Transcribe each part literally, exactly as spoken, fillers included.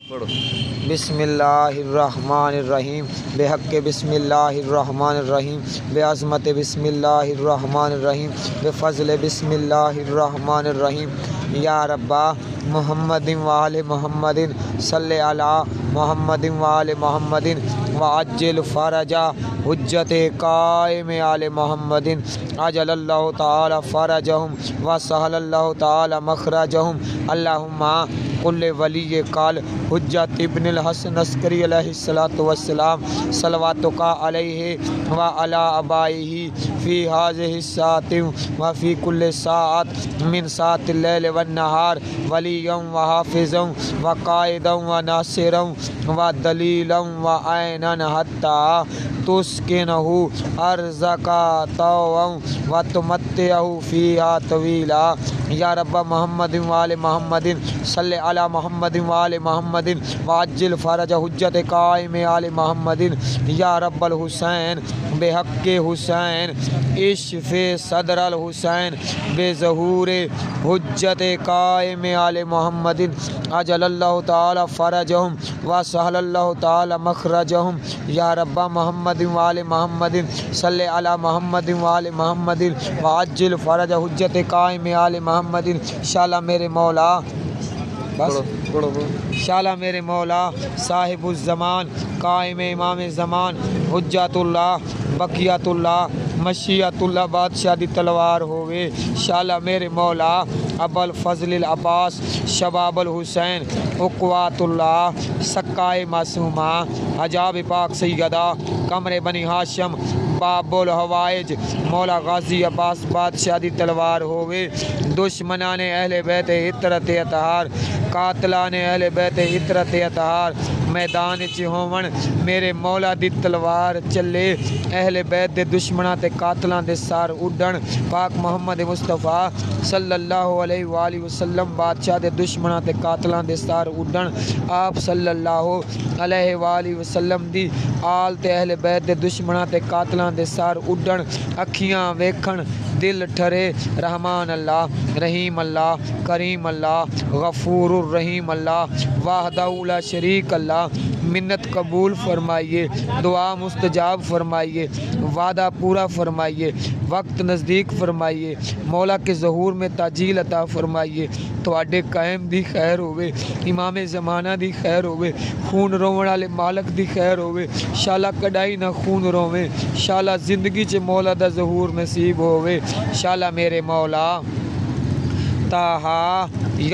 بسم اللہ الرحمن الرحیم بحق بسم اللہ الرحمن الرحیم بعظمت بسم اللہ الرحمن الرحیم بفضل بسم اللہ الرحمن الرحیم یا ربا محمد وآل محمد صلی علی محمد وآل محمد وعجل فرجا حجت قائم آل محمد عجل اللہ تعالی فرجہم وسہل اللہ تعالی مخرجہم اللہم کل ولی قال حجت ابن الحسن عسکری علیہ الصلاۃ والسلام صلواتک علیہ وعلی آبائہ فی ہذہ الساعۃ وفی کل ساعۃ من ساعۃ اللیل والنہار ولییا وحافظا وقائدا وناصرا ودلیلا وعینا حتی تسکنہ ارضک طوعا وتمتعہ فیہا طویلا یا رب محمد وآل محمد صلی علی محمد وآل محمد وعجل فرج حجت قائم آل محمد یا رب الحسین بحق حسین اشف صدر الحسین بظہور حجت قائم آل محمد عجل اللہ تعالی فرجہم وسہل اللہ تعالی مخرجہم یا رب محمد وآل محمد صلی علی محمد وآل محمد وعجل فرج حجت قائم آل محمد انشاءاللہ میرے مولا بس انشاءاللہ میرے مولا صاحب الزمان قائم امام زمان حجت اللہ بقیت اللہ مشیت اللہ بادشاہ دی تلوار ہوئے انشاءاللہ میرے مولا ابو الفضل العباس شباب الحسین اقوات اللہ سکائے معصومہ حجاب پاک سیدہ قمر بنی ہاشم باب الحوائج مولا غازی عباس بادشاہ دی تلوار ہوئے دشمنان اہل بیت عطرت اطہار قاتلان اہل بیت عطرت اطہار میدان چ ہون میرے مولا دی تلوار چلے اہل بیت دے دشمناں تے قاتلاں دے سار اڈن پاک محمد مصطفیٰ صلی اللہ علیہ وآلہ وسلم بادشاہ دے دشمناں تے قاتلاں دے سار اڈن آپ صلی اللہ علیہ وآلہ وسلم دی آل تے اہل بیت دے دشمناں تے قاتلاں دے سار اڈن اکھیاں ویکھن دل ٹھرے رحمان اللہ رحیم اللہ کریم اللہ غفور الرحیم اللہ وحدہ لا شریک اللہ منت قبول فرمائیے دعا مستجاب فرمائیے وعدہ پورا فرمائیے وقت نزدیک فرمائیے مولا کے ظہور میں تاجیل عطا فرمائیے تواڈے قائم دی خیر ہوئے امام زمانہ دی خیر ہوئے خون روون والے مالک دی خیر ہوئے شالا کڈائی نہ خون روے شالا زندگی چ مولا دا ظہور نصیب ہوئے شالا میرے مولا طٰہٰ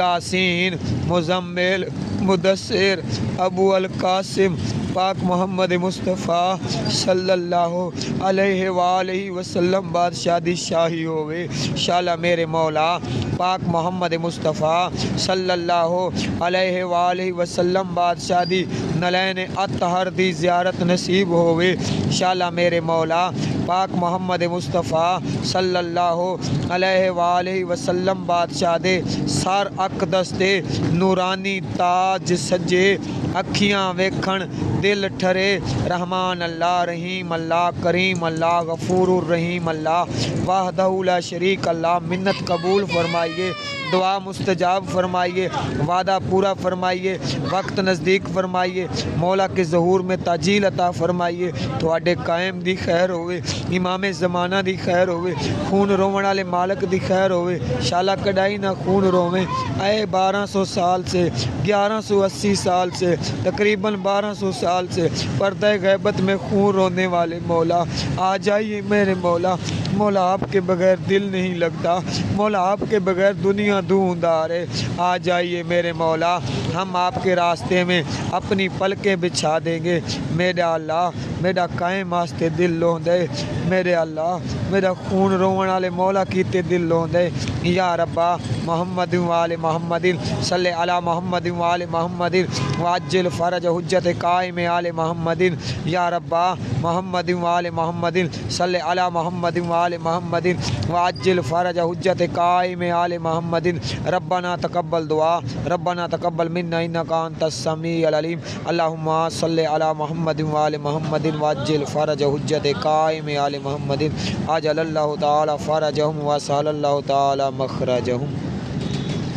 یاسین مزمل مدثر ابو القاسم پاک محمد مصطفیٰ صلی اللہ علیہ وآلہ وسلم بادشاہ دی شاہی ہوئے شالا میرے مولا پاک محمد مصطفیٰ صلی اللہ علیہ وآلہ وسلم بادشاہ دی نلین اطہر دی زیارت نصیب ہوئے شالا میرے مولا پاک محمد مصطفیٰ صلی اللہ علیہ وآلہ وسلم بادشاہ دے سار اقدس دے نورانی تاج سجے اکھیاں ویکھن دل ٹھرے رحمان اللہ رحیم اللہ کریم اللہ غفور الرحیم اللہ وحدہ لا شریک اللہ منت قبول فرمائیے دعا مستجاب فرمائیے وعدہ پورا فرمائیے وقت نزدیک فرمائیے مولا کے ظہور میں تاجیل عطا فرمائیے تواڈے قائم دی خیر ہوئے امام زمانہ دی خیر ہوئے خون روون والے مالک دی خیر ہوئے شالا کڈائی نہ خون رویں اے بارہ سو سال سے گیارہ سو اسی سال سے تقریباً بارہ سو سال سے پردہ غیبت میں خون رونے والے مولا آ جائیے میرے مولا مولا آپ کے بغیر دل نہیں لگتا مولا آپ کے بغیر دنیا دھوندار ہے آ جائیے میرے مولا ہم آپ کے راستے میں اپنی پلکیں بچھا دیں گے میرا اللہ میرا قائم واسطے دل لوندے میرے اللہ میرا خون روون والے مولا کیتے دل لوندے یا ربا محمد وآل محمد صلی علی محمد وآل محمد وعجل فرج حجت قائم آل محمد یا ربا محمد وآل محمد صلی علی محمد وآل محمد وعجل فرج حجت قائم آل محمد ربنا تقبل دعا ربنا تقبل منا انک انت السمیع العلیم اللہم صلی علی محمد وآل محمد وعجل فرج حجت قائم آل محمد عجل اللہ تعالی فرجہم وسہل اللہ تعالی مخرجہم.